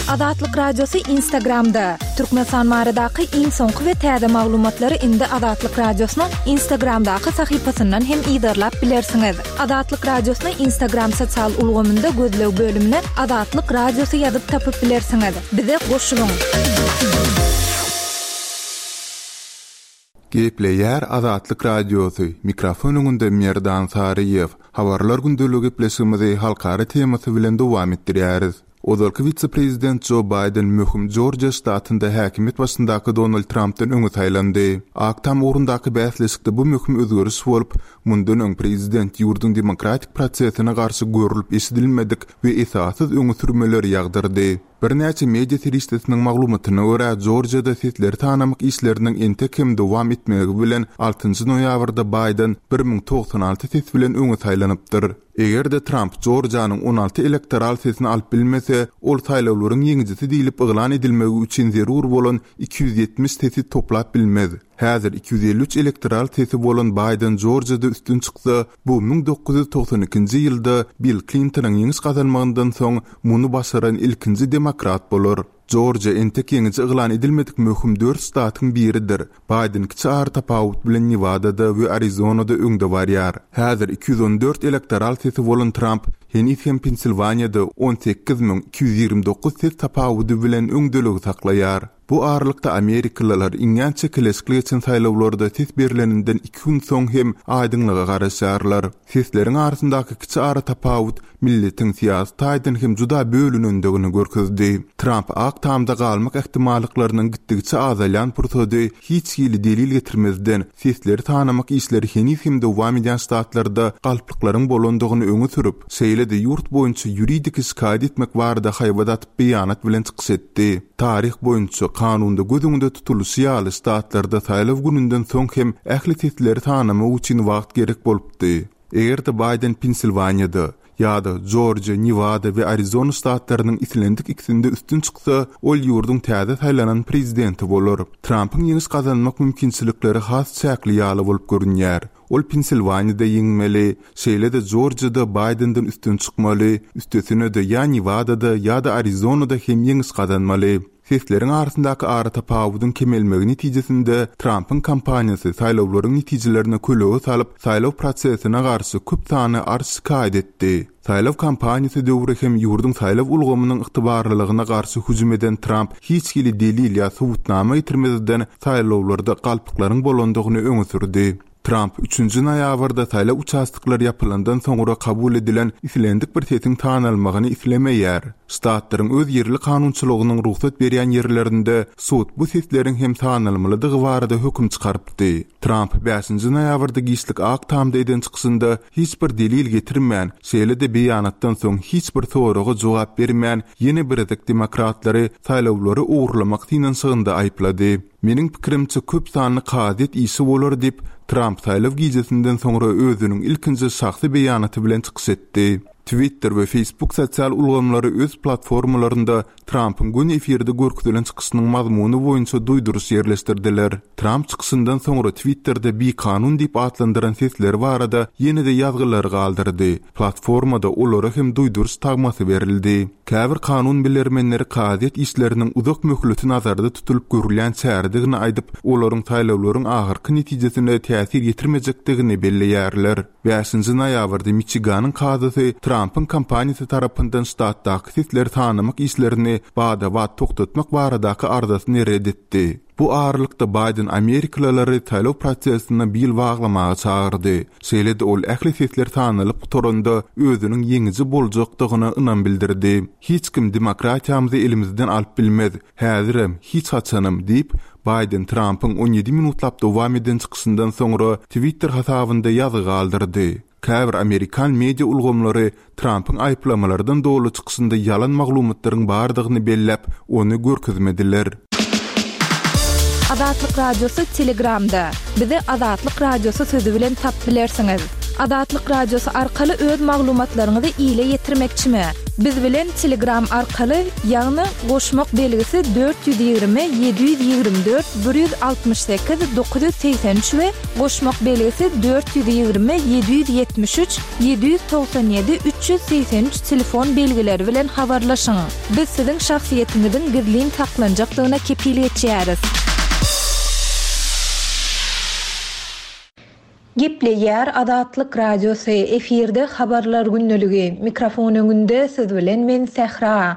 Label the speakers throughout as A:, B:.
A: Adatlyk Radiosu Instagramda. Türkmenistan maradaky iň soňky we täze maglumatlary indi Adatlyk Radiosynyň Instagramdaky sahypasyndan hem ýydarlap bilersiňiz. Adatlyk Radiosynyň Instagram sosial ulgamynda gözlew bölümine Adatlyk Radiosu ýazyp tapyp bilersiňiz. Bize goşulyň.
B: Gepleýär Adatlyk Radiosu. Mikrofonunda Merdan Saryýew. Habarlar gündöligi gepleşigimizi halkara temasy bilen dowam etdirýäris. Odalky vice-prezident Joe Biden möhüm Georgia ştatynda häkimet başyndaky Donald Trump'dan öňe taýlandy. Aktam orundaky bäsleşikde bu möhüm özgörüş bolup, mundan öň prezident ýurdun demokratik prosesine garşy görülip eşidilmedik we esasyz öňe sürmeler ýagdyrdy. Bir näçe media teristesiniň maglumatyna görä Georgia'da setleri tanamak işleriniň entekem dowam etmegi bilen 6-njy noýabrda Biden 1096 set bilen öňe taýlanypdyr. Egerde Trump Georgia'nyň 16 elektoral sesini alyp bilmese, ol taýlawlaryň ýeňijisi diýilip yglan edilmegi üçin zerur bolan 270 sesi toplap bilmez. Häzir 253 elektoral sesi bolan Biden Georgia'da üstün çyksa, bu 1992-nji ýylda Bill Clinton'ın ýeňiş gazanmagyndan soň muny başaran ilkinji demokrat bolar. Georgia entek ýeňici yglan edilmedik möhüm 4 ştatyň biridir. Biden kiçi ağır tapawut bilen Nevada'da we Arizona'da öňde barýar. Häzir 214 elektoral sesi bolan Trump hem Pensilvaniýada 18229 ses tapawudy bilen öňdeligi saklaýar. Bu ağırlıkta Amerikalılar inyan çekileşikli için saylawlarda ses berileninden 2 gün soň hem aydınlığa garaşarlar. Seslerin arasındaky kiçi ara tapawut milletin siyasi taýdan hem juda bölünendigini görkezdi. Trump aktamda galmak ihtimallyklarynyň gitdigiçe azalýan pursady hiç ýyly delil getirmezden sesleri tanamak işleri hem dowam edýän ştatlarda galplyklaryň bolandygyny öňe sürüp, şeýle-de ýurt boýunça ýuridik şikayet etmek barada haýbat beýanat bilen çykyş etdi. Tarih boýunça kanunda gözüňde tutulýy ýaly ştatlarda saýlaw gününden soň hem ähli sesleri tanamak üçin wagt gerek bolupdy. Egerde Biden Pensilvaniýada ýa-da Georgia, Nevada we Arizona ştatlarynyň islendik ikisinde üstün çyksa, ol ýurdun täze saýlanan prezidenti bolar. Trump'yň ýeňiş gazanmak mümkinçilikleri has çäkli ýaly bolup görünýär. Ol Pensilvaniýada ýeňmeli, şeýle-de Georgia'da Biden'dan üstün çykmaly, üstesine de ýa Nevada'da ýa-da Arizona'da hem ýeňiş gazanmaly. Sesleriň arasyndaky ara tapawudyň kemelmegi netijesinde Trump'yň kampaniýasy saýlawlaryň netijelerini köleге salyp, saýlaw prosesine garşy köp sany şikayet etdi. Saýlaw kampaniýasy döwri hem ýurdun saýlaw ulgamynyň ygtybarlylygyna garşy hüjüm eden Trump hiç ýyly delil ýa subutnama ýetirmezden saýlawlarda galplyklaryň bolandygyny öňe sürdi. Trump 3-nji noýabrda saýlaw uçastyklary ýapylandan soňra kabul edilen islendik bir sesiň tanalmagyny islemeýär. Ştatlaryň öz ýerli kanunçylygynyň ruhsat berýän ýerlerinde sud bu sesleriň hem tanalmalydygy barada hökm çykarypdy. Trump 5-nji noýabrda giýişlik aktamda eden çykysynda hiç bir delil getirmän, şeýle-de beýanatdan soň hiç bir soraga jogap bermän ýene bir demokratlary saýlawlary ugurlamak synynda aýplady. Meniň pikirimçe köp sanly kadet ýyşy bolar diýip Trump saýlaw gijesinden soňra özüniň ilkinji şahsy beýanaty bilen çykyş etdi. Twitter ve Facebook sosial ulgamlary öz platformalarynda Trump'yň gün efirde görkezilen çykyşynyň mazmuny boýunça duýduruş ýerleşdirdiler. Trump çykysyndan soňra Twitter'de bir kanun diýip atlandyran sesler barada ýene-de ýazgylar galdyrdy. Platformada olara hem duýduruş tagmasy berildi. Käbir kanun bilermenleri kadet işleriniň uzak möhületi nazarda tutulup görülen çäredigini aýdyp, olaryň taýlawlaryň ahyrky netijesine täsir ýetirmejekdigini belleýärler. 5-nji noýabrda Michiganyň kadysy Trump'yň kampaniýasy tarapyndan ştatdaky sesleri tanamak işlerini bada wagt toktatmak baradaky arzusyny reddetdi. Bu ağırlıkta Biden Amerikalylary saýlaw prosesine bil baglamagy çağırdy. Şeýle-de ol ähli sesler tanalyp torunda özüniň ýeňiji boljakdygyna ynam bildirdi. Hiç kim demokratiýamyzy elimizden alyp bilmez. Häzirem hiç haçanam diýip Biden Trump'yň 17 minutlap dowam eden çykysyndan soňra Twitter hasabynda ýazy galdyrdy. Käbir Amerikan media ulgamlary Trump'yň aýplamalaridan dolu çykysynda ýalan maglumatlaryň bardygyny bellep, onu görkezmediler.
A: Adatlyk Radiosu Telegramda. Bizi Adatlyk Radiosu sözü bilen tap bilersiňiz. Adatlyk radiosu arkaly öz maglumatlaryňyzy ýyle ýetirmekçimi? Biz bilen Telegram arkaly ýagny goşmak belgisi 420 724 168 983 we goşmak belgisi 420 773 797 383 telefon belgileri bilen habarlaşyň. Biz siziň şahsiýetiniziň gizlin taklanjaklygyna kepillik etýäris. Gepleýär Adatlyk radiosu efirde habarlar günneligi. Mikrofon öňünde siz bilen men Sehra.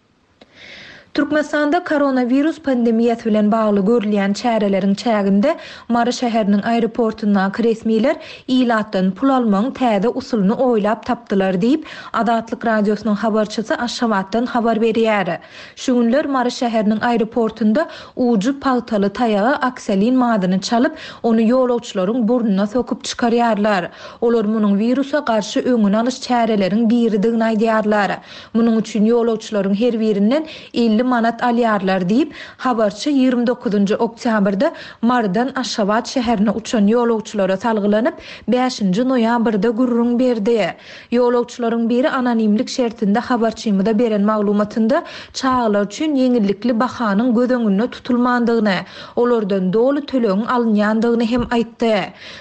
A: Türkmenistanda koronavirus pandemiyasy bilen bagly görülýän çäreleriň çäginde Mary şäheriniň aeroportundan resmiler ilatdan pul almaň täze usulyny oýlap tapdylar diýip Adatlyk radiosynyň habarçysy Aşgabatdan habar berýär. Şu günler Mary şäheriniň aeroportunda uju paltaly taýagy oksalin madyny çalyp, onu ýolagçylaryň burnuna sokup çykarýarlar. Olar munyň virusa garşy öňüni alyş çäreleriň biridigini aýdýarlar. Munyň üçin ýolagçylaryň her birinden 50 manat alýarlar diýip habarçy 29 oktýabrda Mardan Aşgabat şäherine uçan ýolagçylara salgylanyp 5 noýabrda gurrun berdi. Ýolagçylaryň biri anonimlik şertinde habarçymyda beren maglumatynda çağlar üçin ýeňillikli bahanyň göz öňünde tutulmandygyny, olardan dolu töleň alınýandygyny hem aýtdy.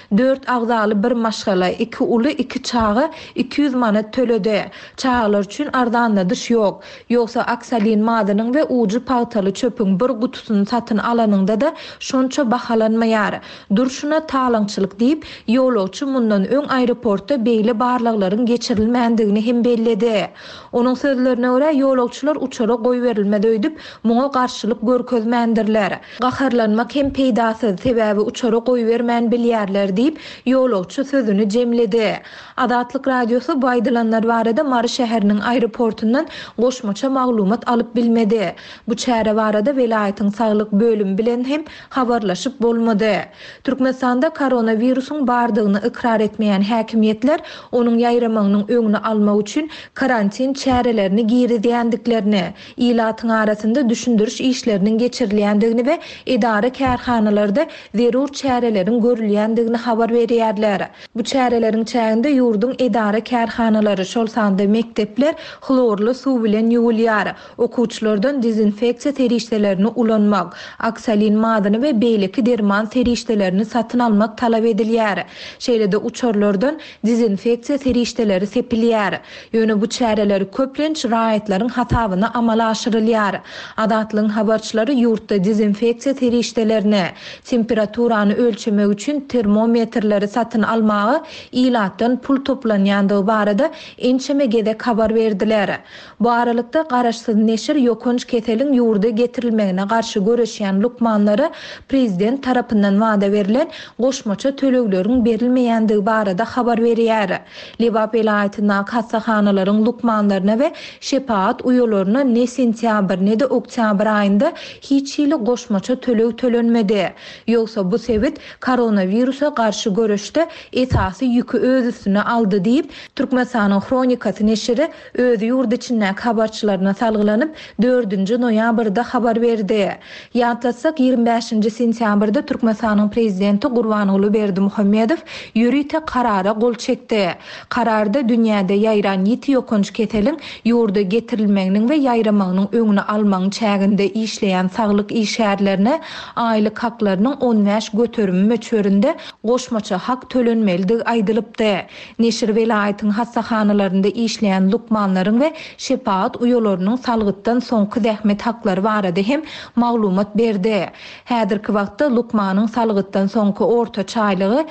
A: 4 agzaly bir maşgala, 2 uly 2 çağı 200 manat töledi. Çağlar üçin ardanladyş ýok. Ýoksa oksalin madynyň we uju paltaly çöpüň bir gutusyny satyn alanyňda da şonça bahalanmaýar. Durşuna taýlançylyk diýip ýolagçy mundan öň aeroportda beýle barlaklaryň geçirilmändigini hem belledi. Onuň sözlerine görä ýolagçylar uçara goýberilmedi öýdüp muňa garşylyk görkezmändirler. Gaharlanmak hem peýdasyz sebäbi uçara goýbermän bilýärler diýip ýolagçy sözüni jemledi. Adatlyk radiosu baýdylanlar barada Mary şäheriniň aeroportundan goşmaça maglumat alyp bilmedi. Bu çäre barada welaýatyň saglyk bölüm bilen hem habarlaşyp bolmady. Türkmenistanda koronavirusyň bardygyny ikrar etmeýän häkimiýetler onuň ýaýramanyň öňüni almak üçin karantin çärelerini girizýändiklerini, ilatyň arasynda düşündiriş işleriniň geçirilýändigini we idara kärhanalarda zerur çäreleriň görülýändigini habar berýärler. Bu çäreleriň çäginde ýurdun idara kärhanalary, şol sanda mektepler klorlu suw bilen ýuwulýar. Okuwçylardan dezinfeksiya terişdelerini ulanmak, oksalin madyny we beýleki derman terişdelerini satyn almak talap edilýär. Şeýlede uçarlardan dezinfeksiya terişdeleri sepilýär. Ýöne bu çäreleri köplenç raýatlaryň hatabyna amala aşyrylýar. Adatlyň habarçylary ýurtda dezinfeksiya terişdelerini, temperaturany ölçemek üçin termometrleri satyn almagy ilatdan pul toplanýandygy barada ençemegede habar berdiler. Bu aralykda garaşsyz neşir ýokunç keseliň ýurda getirilmegine garşy göreşýän lukmanlary prezident tarapyndan wada berilen goşmaça tölekleriň berilmeýändigi barada habar berýär. Lebap vilayatyna kassahanalaryň lukmanlaryna we şepaat uýalaryna ne sentýabr ne de oktýabr aýynda hiç ýyly goşmaça tölek tölenmedi. Ýogsa bu sebit koronavirusa garşy göreşde esasy ýükü öz üstüne aldy diýip Türkmenistanyň Kronikasy neşiri öz ýurt içindäki habarçylaryna salgylanyp 4 noýabrda habar berdi. Ýatlasak 25 sentýabrda Türkmenistanyň prezidenti Gurbanuly Berdimuhammedow ýürüýte karara gol çekdi. Kararda dünýäde ýaýran 7 ýokunç keseliň ýurda getirilmeginiň we ýaýramanyň öňüni almagyň çäginde işleýän saglyk işgärlerine aýlyk haklarynyň 15 göterimi möçberinde goşmaça hak tölenmeligi aýdylypdy. Neşir welaýatyň hassahanalarynda işleýän lukmanlaryň we şepaat uýalarynyň salgytdan soňky zähmet haklary barada hem maglumat berdi. Häzirki wagtda lukmanyň salgytdan soňky orta çaýlygy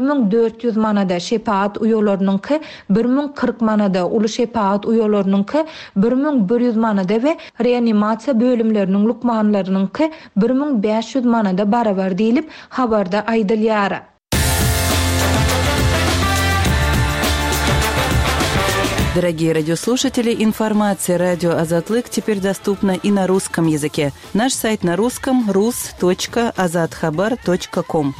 A: 1400 manada, şepaat uýalarynyňky 1040 manada, uly şepaat uýalarynyňky 1100 manada we reanimasiýa bölümleriniň lukmanlarynyňky 1500 manada barabar diýilip habarda aýdylýar.
C: Дорогие радиослушатели, информация «Радио Азатлык» теперь доступна и на русском языке. Наш сайт на русском – rus.azadkhabar.com.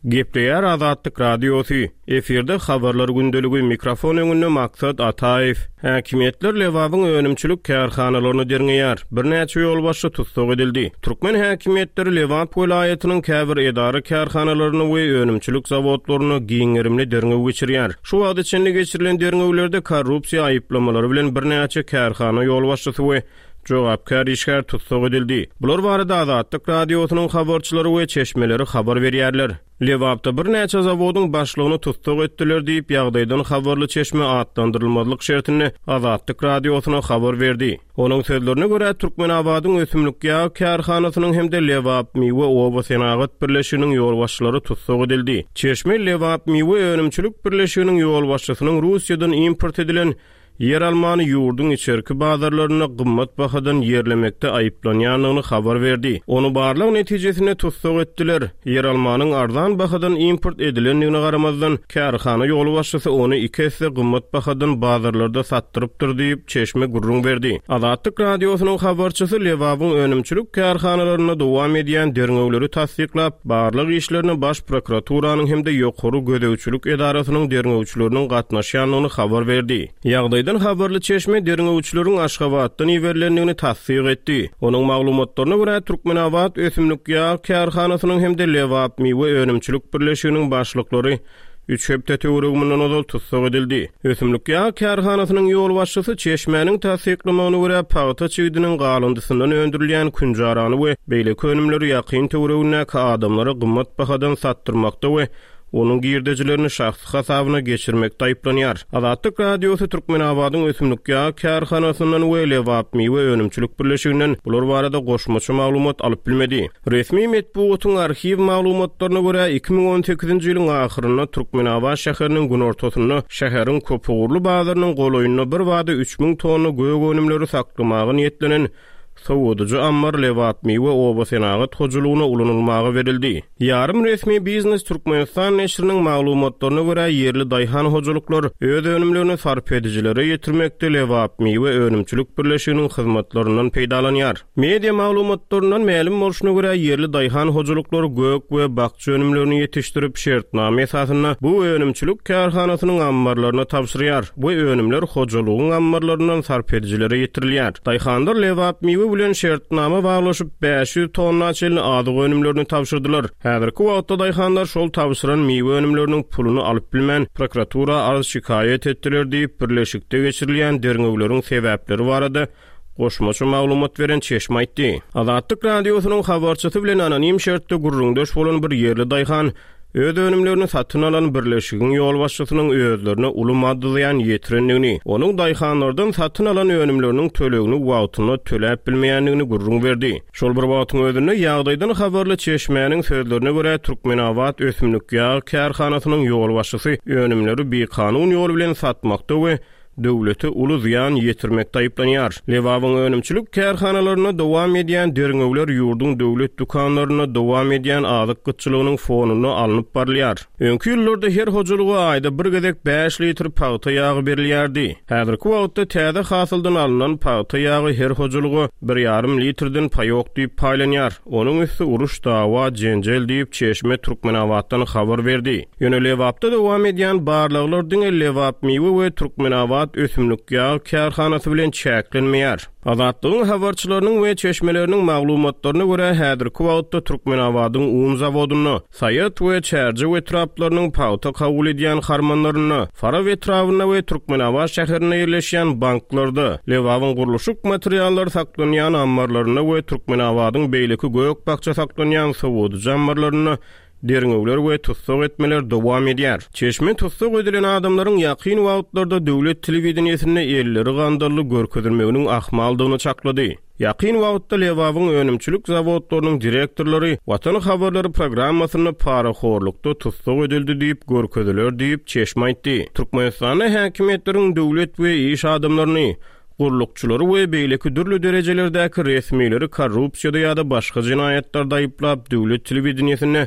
D: Gepleýär Azatlyk radiosu. Eferde habarlar gündöligi mikrofon öňünde Maksat Ataev. Häkimetler lewabyň önümçilik kärhanalaryny derňeýär. Bir näçe ýol başy tutsak edildi. Türkmen häkimetleri Lewap welaýatynyň käbir edara kärhanalaryny we önümçilik zawodlaryny giňerimli derňew geçirýär. Şu wagt içinde geçirilen derňewlerde korrupsiýa aýyplamalary bilen bir näçe kärhana ýol başçysy we jogapkar işgär tutsak edildi. Bular barada Azatlyk radiosynyň habarçylary we çeşmeleri habar berýärler. Lewapda bir näçe zawodyň başlygyny tutsak etdiler diýip ýagdaýdan habarly çeşme atlandyrylmadyk şertini Azatlyk radiosyna habar berdi. Onuň sözlerine görä Türkmenabadyň ösümlik ýagy kärhanasynyň hemde Lewap Miwe Oba Senagat birleşiginiň ýol başçylary tutsak edildi. Çeşme Lewap Miwe önümçilik birleşiginiň ýol başçysynyň Russiýadan import edilen yer almany ýurdun içerki bazarlaryna gymmat bahadan yerlemekde aýyplanýanyny habar berdi. Onu barlyk netijesine tutsak etdiler. Yer almanyň arzan bahadan import edilendigine garamazdan kärhana ýol başçysy onu 2 hisse gymmat bahadan bazarlarda satdyrypdyr diýip çeşme gurrun berdi. Azatlyk radiosynyň habarçysy Lewabyň önümçilik kärhanalaryna dowam edýän derňewleri tasdiklap, barlyk işlerini baş prokuraturasynyň hemde ýokary gödäwçilik edarasynyň derňewçileriniň gatnaşýanyny habar berdi. Ýagdaýdan habarly çeşme derňewçileriň Aşgabatdan iwerlendigini tasdik etdi. Onuň maglumatlaryna görä Türkmenabad ösümlik ýagy kärhanasynyň hemde Lewap Miwe önümçilik birleşiginiň başlyklary 3 hepde töweregiminden ozal tutsak edildi. Ösümlik ýagy kärhanasynyň ýol başçysy çeşmäniň tasdiklamagyna görä paýta çygdynyň galındysyndan öndürilýän künjarany we beýle önümleri ýakyn töweregine adamlara gymmat bahadan satdyrmakda we onun girdejilerini şahsy hasabyna geçirmekde aýyplanýar. Azatlyk radiosy Türkmenabadyň ösümlik ýagy kärhanasynyň we Lewap Miwe önümçilik birleşiginden bular barada goşmaçy maglumat alyp bilmedi. Resmi medeniýetiň arxiw maglumatlaryna görä 2018-nji ýylyň ahyryna Türkmenabad şäheriniň gün ortasyna şäheriň köpügürli bazarynyň golaýyna bir wada 3000 tonna göýek önümleri saklamagy niýetlenen Sowudyjy Ammar Lewap Miwe Oba Senagat hojulugyna ulanylmagy verildi. Yarım resmi Biznes Türkmenistan neşriniň maglumatlaryna görä yerli daýhan hojuluklar öz önümlerini sarp edijileri ýetirmekde Lewap Miwe önümçilik birleşiginiň hyzmatlaryndan peýdalanýar. Media maglumatlarynyň ma'lum bolşuna görä yerli daýhan hojuluklar göök we bakçy önümlerini ýetişdirip şertname esasyna bu önümçilik kärhanasynyň ammarlaryna tapşyrýar. Bu önümler hojulugyň ammarlaryndan sarp edijileri ýetirilýär. Daýhandar Lewap Miwe bilen şertname baglaşyp 500 tonna çelini adyk önümlerini tapşyrdylar. Häzirki wagtda daýhandar şol tapşyran miwe önümleriniň puluny alyp bilmän prokuratura arz şikaýet etdiler diýip birleşikde geçirilýän derňewleriň sebäpleri barada goşmaçy maglumat beren çeşme aýtdy. Azatlyk radiosynyň habarçysy bilen anonim şertde gurrundaş bolan bir yerli daýhan öz önümlerini satyn alan birleşigiň ýol başçysynyň özlerine uly maddaýan ýetirendigini, onuň daýhanlardan satyn alan önümleriniň tölegini wagtyna töläp bilmeýändigini gurrun berdi. Şol bir wagtyň özünde ýagdaýdan habarly çeşmäniň sözlerine görä Türkmenabad ösümlik ýagy kärhanasynyň ýol başçysy önümleri bir kanun ýoly bilen satmakda we döwlete uly ziýan ýetirmekde aýyplanýar. Lewabyň önümçilik kärhanalaryna dowam edýän derňewler ýurdun döwlet dukanlaryna dowam edýän azyk gytçylygynyň fonuny alınıp barlýar. Öňki ýyllarda her hojulugy aýda bir gezek 5 litr paýta ýagy berilýärdi. Häzirki wagtda täze hasyldan alynan paýta ýagy her hojulugy 1,5 litrden paýok diýip paýlanýar. Onuň üstü uruş, dawa, jenjel diýip çeşme Türkmenabaddan habar berdi. Ýöne Lewapda dowam edýän barlyklar Lewap Miwe we Türkmenabad ösümlik ýagy kärhanasy bilen çäklenmeýär. Azatlygyň habarçylarynyň we çeşmeleriniň maglumatlaryna görä häzirki wagtda Türkmenabadyň un zawodyny, Saýat we Çärji we traplarynyň paýta kabul edýän harmanlaryny, Fara we Trawyna we Türkmenabad şäherine ýerleşýän banklarda, Lewabyň guruluşyk materiallary saklanýan ammarlaryny we Türkmenabadyň beýleki göýek bakça saklanýan Sowudyjy ammarlaryny derňewler we tutsak etmeler dowam edýär. Çeşme tutsak edilen adamlaryň ýakyn wagtlarda döwlet telewizionyny elleri gandyrly görkezilmeginiň ahmaldygyny çaklady. Ýakyn wagtda Lewabyň önümçilik zawodlarynyň direktorlary Watan habarlary programmasyny paraxorlukda tutsak edildi diýip görkeziler diýip çeşme aýtdy. Türkmenistanyň häkimetleriň döwlet we iş adamlaryny gurulukçulary we beýleki dürli derejelerdäki resmileri korrupsiýada ýa-da başga jinaýatlarda aýyplap döwlet telewizionyny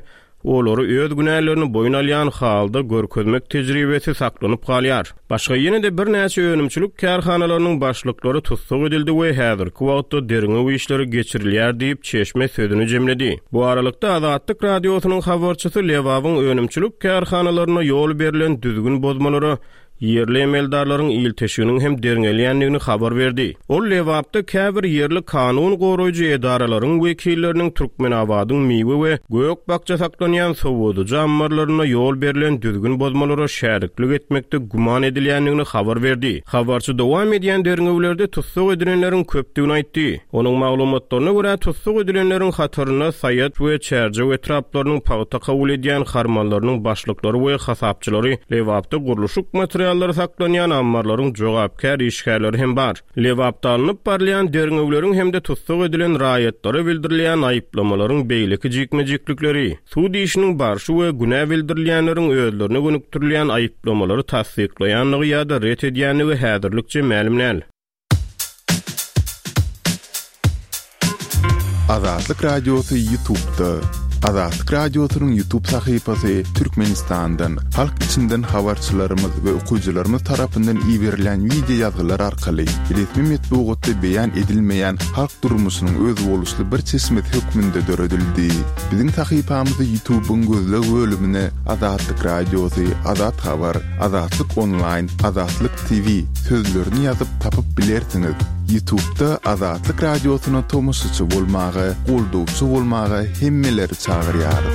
D: olary öz günälerini boyun alýan halda görkezmek tejribesi saklanyp galýar. Başga ýene-de bir näçe önümçilik kärhanalarynyň başlyklary tutsak edildi we häzirki wagtda deriňe bu işleri geçirilýär diýip çeşme sözüni jemledi. Bu aralykda Azatlyk radiosynyň habarçysy Lewabyň önümçilik kärhanalaryna ýol berilen düzgün bozmalary yerli emeldarlaryň ilteşiginiň hem deriňelýänligini habar berdi. Ol Lewapda käbir yerli kanun goraýjy edaralaryň wekilleriniň Türkmenabadyň miwe we gök bakça saklanýan sowadyjy ammarlaryna ýol berilen düzgün bozmalara şäriklik etmekde guman edilýänligini habar berdi. Habarçy dowam edýän deriňewlerde tutsak edilenleriň köpdigini aýtdy. Onuň maglumatlaryna görä tutsak edilenleriň hatyryna Saýat we Çerjew etraplarynyň pagta kabul edýän harmanlarynyň başlyklary we hasapçylary Lewapda guruluşyk materialları saklanyan ammarlaryň jogapkär işgärleri hem bar. Lewapda alınıp barlayan deriňewleriň hem de tutsak edilen raýatlary bildirilýän aýyplamalaryň beýleki jikmejiklikleri, suud işiniň barşy we günä bildirilýänleriň özlerine gönükdirilýän aýyplamalary tasdiklaýanlygy ýa-da ret edýänligi häzirlikçe ma'lumnäl.
B: Azatlyk radiosu YouTube'da. Azatlyk radiosynyň YouTube sahypasy Türkmenistandan, halk içinden habarçylarymyz we okuwçylarymyz tarapyndan iýerilen video ýazgylar arkaly resmi metbuatda beýan edilmeýän halk durmuşynyň öz boluşly bir çeşmet hökmünde döredildi. Biziň sahypamyzy YouTube'un gözleg bölümine Azatlyk radiosu, Azat habar, Azatlyk online, Azatlyk TV sözlerini ýazyp tapyp bilersiňiz. YouTube'da Azatlyk radiosyna tomoşaçy bolmagy, goldowçy bolmagy hemmeleri çagyrýar.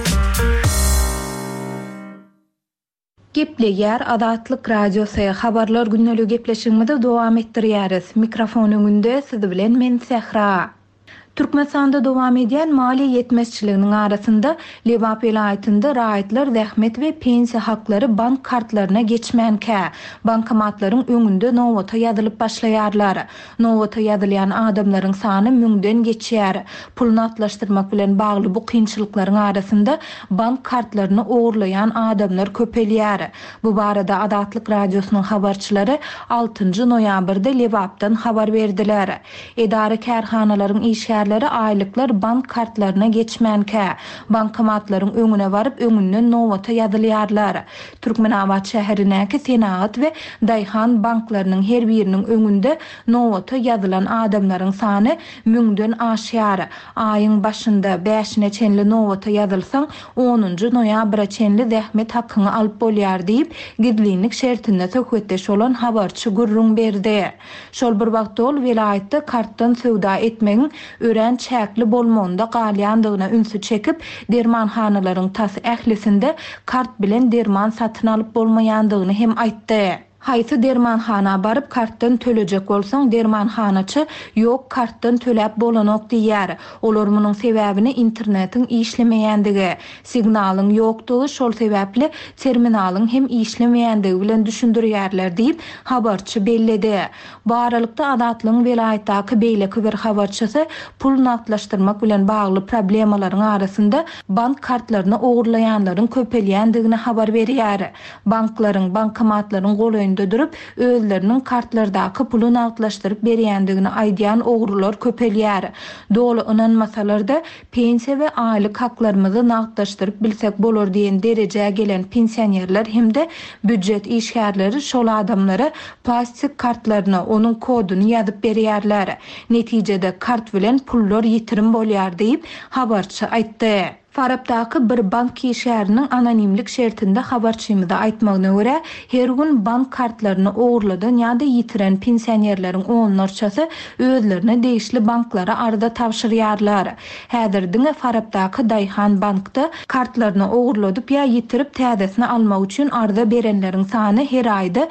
A: Gepleýär Azatlyk radiosu habarlar günneligi gepleşigimizde dowam etdirýäris. Mikrofon öňünde sizi bilen men Sehra. Türkmenistanda dowam edýän mali ýetmezçiliginiň arasynda Lewap vilayatynda raýatlar zähmet we pensiýa haklary bank kartlaryna geçmänkä bankomatlaryň öňünde nowata ýazylyp başlaýarlar. Nowata ýazylýan adamlaryň sany 1000den geçýär. Pulny atlaşdyrmak bilen bagly bu kynçylyklaryň arasynda bank kartlaryny ogurlayan adamlar köpelýär. Bu barada Azatlyk radiosynyň habarçylary 6-njy noýabrda Lewapdan habar berdiler. Edara kärhanalaryň işgärleri aýlyklar bank kartlaryna geçmänkä bankomatlaryň öňüne baryp öňünden nowata ýazylýarlar. Türkmenabad şäherindäki Senat we Daýhan banklarynyň her biriniň öňünde nowata ýazylan adamlaryň sany 1000den aşýar. Aýyň başynda 5-ne çenli nowata ýazylsaň 10-njy noýabra çenli zähmet hakyny alyp bolýar diýip gizlilik şertinde söhbetdeş bolan habarçy gurrun berdi. Şol bir wagtda ol vilayatda kartdan söwda etmegiň ören çäkli bolmanda galýandygyna ünsü çekip dermanhanalaryň tas ählisinde kart bilen derman satyn alyp bolmaýandygyny hem aýtdy. Haýsy dermanhana baryp kartdan tölejek bolsaň dermanhanaçy ýok kartdan töläp bolanok diýär. Olar munyň sebäbini internetiň işlemeýändigi, signalyň ýokdugy şol sebäpli terminalyň hem işlemeýändigi bilen düşündirýärler diýip habarçy belledi. Bu aralykda Azatlyň vilayatdaky beýleki bir habarçysy pul naklaşdyrmak bilen bagly problemalaryň arasynda bank kartlaryny ogurlaýanlaryň köpelýändigini habar berýär. Banklaryň, bankomatlaryň goly durup özleriniň kartlardaky puly naklaşdyryp berýändigini aýdýan ogurlar köpelýär. Dolu inanmasalarda pensiýa we aýlyk haklarymyzy naklaşdyryp bilsek bolar diýen derejäge gelen pensionerler hemde büdjet işgärleri şol adamlara plastik kartlaryny onuň koduny ýazyp berýärler. Netijede kart bilen pullar ýitirim bolýar diýip habarçy aýtdy. Farabdaky bir bank işgäriniň anonimlik şertinde habarçymyza aýtmagyna görä, her gün bank kartlaryny ogurladan ýa-da ýitiren pensionerleriň onlarçasy özlerine değişli banklara arda tapşyrýarlar. Häzirdiňe Farabdaky Daýhan bankda kartlaryny ogurladyp ýa ýitirip täzesini almak üçin arda berenleriň sany her aýda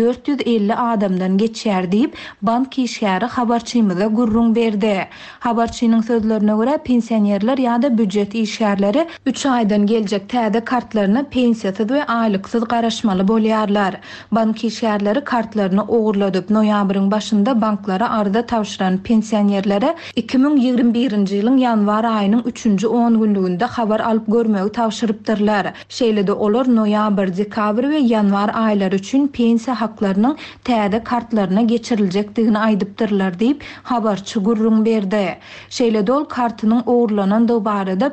A: 450 adamdan geçýär diýip bank işgäri habarçymyza gurrun berdi. Habarçynyň sözlerine görä pensionerler ýa-da büdjet işgäri 3 aydan geljek täze kartlaryny pensiýasy we aýlyksyz garaşmaly bolýarlar. Bank işgärleri kartlaryny ogurladyp noýabryň başynda banklara arda tapşyran pensionerlere 2021-nji ýylyň ýanwar aýynyň 3-nji 10 günlüginde habar alyp görmegi tapşyrypdyrlar. Şeýlede olar noýabr, dekabr we ýanwar aýlary üçin pensiýa haklarynyň täze kartlaryna geçiriljekdigini aýdypdyrlar diýip habarçy gurrun berdi. Şeýlede ol kartynyň ogurlanandygy barada polisiýa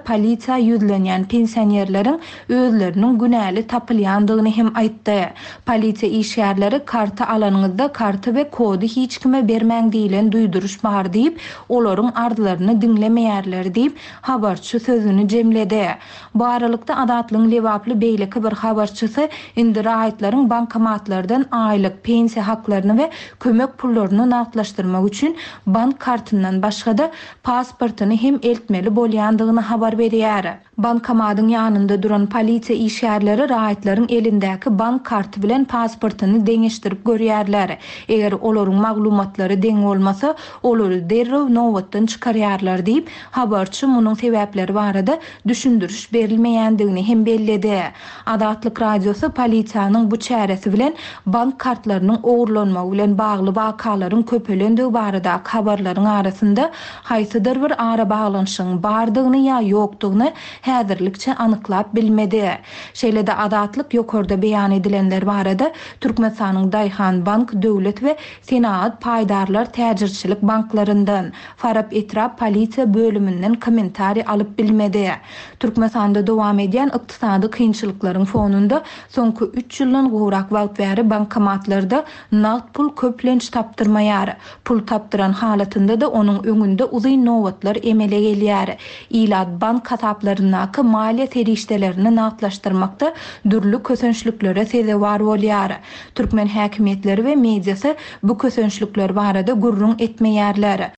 A: polisiýa ýüzlenýän pensionerleriň özleriniň günäli tapylýandygyny hem aýtdy. Polisiýa işgärleri karta alanyňyzda karta we kody hiç kime bermäň diýilen duýduruş bar diýip, olaryň ardylaryny diňlemeýärler diýip habarçy sözüni jemledi. Bu aralykda Adatlyň lewaply beýleki bir habarçysy indi raýatlaryň bankomatlardan aýlyk pensiýa haklaryny we kömek pullaryny naqdlaşdyrmak üçin bank kartyndan başga pasportyny hem eltmeli bolýandygyny habar berýär. Bankomatyň ýanynda duran polisiýa işgärleri raýatlaryň elindäki bank karty bilen pasportyny deňeşdirip görýärler. Eger olaryň maglumatlary deň bolmasa, olary derrew nowatdan çykarýarlar diýip habarçy munyň sebäpleri barada düşündürüş berilmeýändigini hem belledi. Adatlyk radiosu polisiýanyň bu çäresi bilen bank kartlarynyň ogurlanmagy bilen bagly wakalaryň köpelendiği barada habarlaryň arasynda haýsydyr bir ara baglanyşyň bardygyny ýa ýokdugyny häzirlikçe anyklap bilmedi. Şeýle-de Adatlyk ýokarda beýan edilenler barada Türkmenistanyň Daýhan Bank, Döwlet we Senat paýdarlar täjirçilik banklaryndan Farab Etrap polisiýa bölümünden kommentari alyp bilmedi. Türkmenistanda dowam edýän ykdysady kynçylyklaryň fonunda soňky 3 ýyldan gowrak wagt bäri bankomatlarda naqd pul köplenç tapdyrmaýar. Pul tapdyran halatynda da onuň öňünde uzyn nowatlar emele gelýär. Ilad bank hasaplaryna maliýe terişdelerini naqdlaşdyrmakda dürli kösençliklere sebäp bolýar. Türkmen häkimetleri we mediasy bu kösençlikler barada gurrun etmeýärler.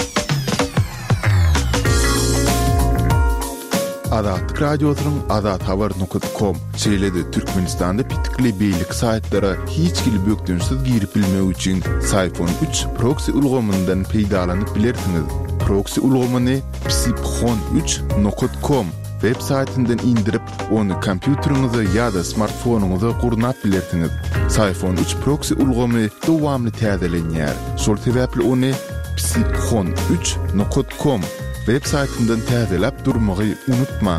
B: Adat radiosynyň adathabar.com şeýle-de Türkmenistanda pitikli beýlik saýtlara hiç kili bökdünsiz girip bilmek üçin Sayfon 3 proxy ulgamyndan peýdalanyp bilersiňiz. Proxy ulgamyny psipxon3.com web saytyndan indirip onu kompýuteriňize ýa-da smartfonuňyza gurnap bilersiňiz. Sayfon 3 proxy ulgamy dowamly täzelenýär. Şol sebäpli onu psipxon3.com web saytyndan täzelep durmagy unutma.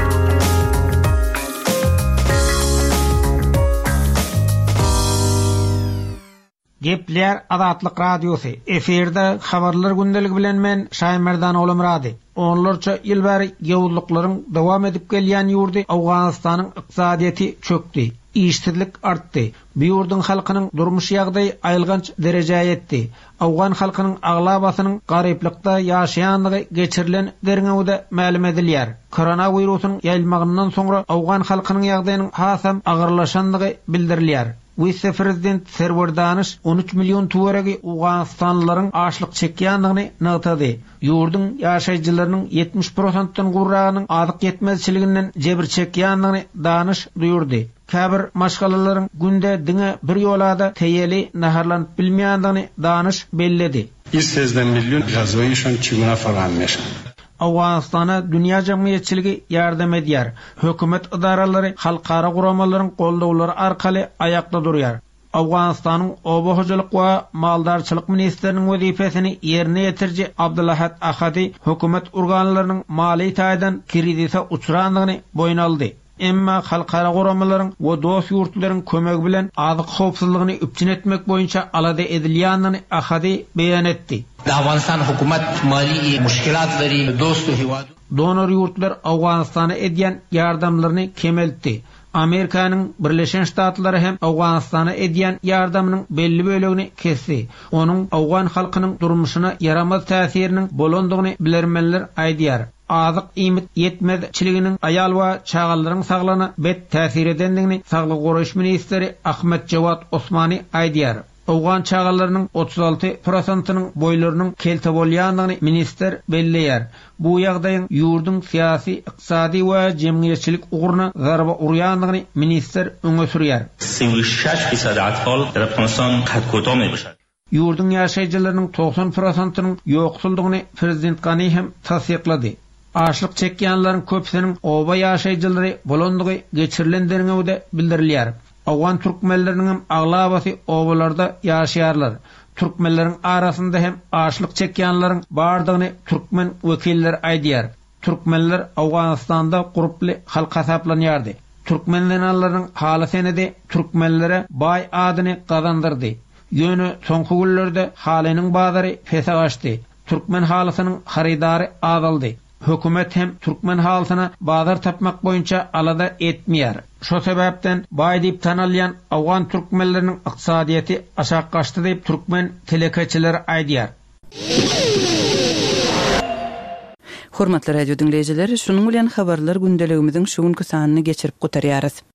E: Gepler Adatlyk radiosu. Eferde habarlar gündeligi bilen men Şahin Merdan Olamrady. Onlarca ýyl bäri ýewurlyklaryň dowam edip gelýän ýurdy Awganistanyň ykdysadyety çökdi. İşsizlik artdy. Bu ýurdun halkynyň durmuş ýagdaýy aýylganç dereje ýetdi. Awgan halkynyň aglabasynyň garyplykda ýaşaýanlygy geçirilen derňewde ma'lum edilýär. Koronawirusyň ýaýlmagyndan soňra Awgan halkynyň ýagdaýynyň hasam agyrlaşanlygy bildirilýär. Vice-prezident Serwer Danish 13 milyon tuvaragi Awganistanlylaryň açlyk çekýändigini nagtady. Ýurdun ýaşaýjylarynyň 70%-dan gurragynyň adyk ýetmezçiliginden jebir çekýändigini Danish duýurdy. Käbir maşgalalaryň günde diňe bir ýolada teýeli naharlanyp bilmeýändigini Danish belledi.
F: 13 milyon gazoýyşan çyguna farameş.
E: Awganistana dünýä jemgyýetçiligi ýardam edýär. Hökümet idaralary halkara guramalaryň goldawlary arkaly aýakda durýar. Awganistanyň obahojalyk we maldarçylyk ministriniň wezifesini ýerine ýetirji Abdullahat Ahady hökümet organlarynyň mali taýdan kredite uçurandygyny boýna aldy. Emma halkara guramalaryň we dost ýurtlaryň kömegi bilen azyk howpsuzlygyny üpçün etmek boýunça alada edilýändigini Ahady beýan etdi.
G: Awganistan hökümet mali müşkilatlary dostu hiwat
E: donor ýurtlar Awganistana edýän ýardamlaryny kemeltdi. Amerikanyň Birleşen Ştatlary hem Awganistana edýän ýardamynyň belli bölegini kesdi. Onuň Awgan halkynyň durmuşyna yaramaz täsiriniň bolandygyny bilermenler aýdýar. Azyk ýymyt ýetmezçiliginiň aýal we çagalaryň saglana bet täsir edendigini Saglyk goraş ministri Ahmet Jawad Osmany aýdýar. Awgan çagalarynyň 36%-nyň boýlarynyň kelte bolýandygyny minister belleýär. Bu ýagdaýyň ýurdun syýasy, ykdysady we jemgyýetçilik ugruna zarba urýandygyny minister öňe sürýär.
G: 36% atfal در افغانستان قد کوتاه می‌باشد.
E: Ýurdun ýaşaýjylarynyň 90%-nyň ýoksuldygyny prezident Gany hem tasdiklady. Açlyk çekýänleriň köpsiniň oba ýaşaýjylary bolandygy geçirilen derňewde bildirilýär. Awgan türkmenleriniň aglabasy obalarda ýaşaýarlar. Türkmenleriň arasynda hem açlyk çekýänleriň bardygyny türkmen wekilleri aýdýar. Türkmenler Awganistanda guruply halk hasaplanýardy. Türkmenleriniň haly senede türkmenlere baý adyny gazandyrdy. Ýöne soňky günlerde halynyň bazary fesagaşdy. Türkmen halysynyň haridary azaldy. hökümet hem türkmen halkyna bazar tapmak boýunça alada etmeýär. Şo sebäpden baý diýip tanalýan awgan türkmenleriniň ykdysadyety aşağı gaçdy diýip türkmen telekeçileri aýdýar.
C: Hormatly radio dinleyijileri, şunuň bilen habarlar gündeligimiziň şugunky sanyny geçirip gutarýarys.